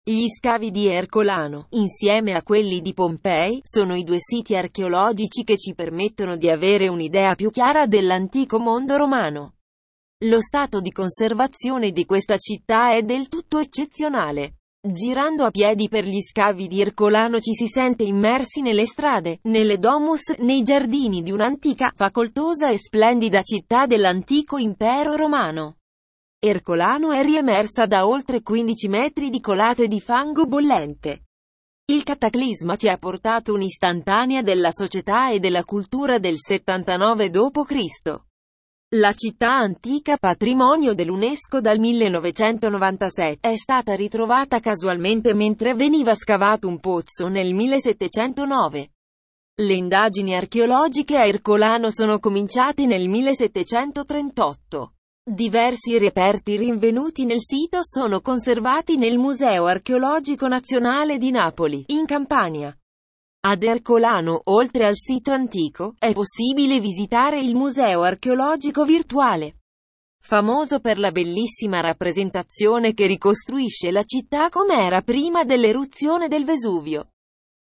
Gli scavi di Ercolano, insieme a quelli di Pompei, sono i due siti archeologici che ci permettono di avere un'idea più chiara dell'antico mondo romano. Lo stato di conservazione di questa città è del tutto eccezionale. Girando a piedi per gli scavi di Ercolano ci si sente immersi nelle strade, nelle domus, nei giardini di un'antica, facoltosa e splendida città dell'antico impero romano. Ercolano è riemersa da oltre 15 metri di colate di fango bollente. Il cataclisma ci ha portato un'istantanea della società e della cultura del 79 d.C. La città antica, patrimonio dell'UNESCO dal 1997, è stata ritrovata casualmente mentre veniva scavato un pozzo nel 1709. Le indagini archeologiche a Ercolano sono cominciate nel 1738. Diversi reperti rinvenuti nel sito sono conservati nel Museo Archeologico Nazionale di Napoli, in Campania. Ad Ercolano, oltre al sito antico, è possibile visitare il Museo Archeologico Virtuale, famoso per la bellissima rappresentazione che ricostruisce la città come era prima dell'eruzione del Vesuvio.